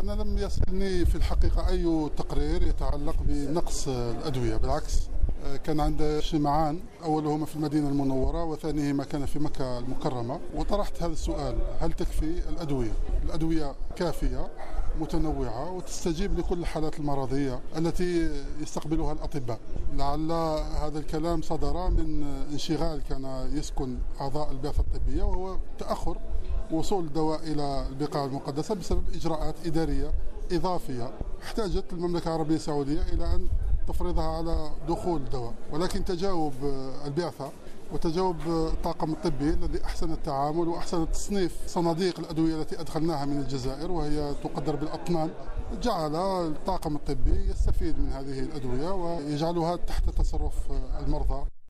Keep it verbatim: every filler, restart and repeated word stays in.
أنا لم يصلني في الحقيقة أي تقرير يتعلق بنقص الأدوية، بالعكس كان عند اجتماعان، أولهما في المدينة المنورة وثانيهما كان في مكة المكرمة، وطرحت هذا السؤال: هل تكفي الأدوية؟ الأدوية كافية متنوعة وتستجيب لكل الحالات المرضية التي يستقبلها الأطباء. لعل هذا الكلام صدر من انشغال كان يسكن أعضاء البعثة الطبية، وهو تأخر وصول الدواء إلى البقاع المقدسة بسبب إجراءات إدارية إضافية احتاجت المملكة العربية السعودية إلى أن تفرضها على دخول الدواء، ولكن تجاوب البعثة وتجاوب الطاقم الطبي الذي أحسن التعامل وأحسن تصنيف صناديق الأدوية التي أدخلناها من الجزائر وهي تقدر بالأطنان، جعل الطاقم الطبي يستفيد من هذه الأدوية ويجعلها تحت تصرف المرضى.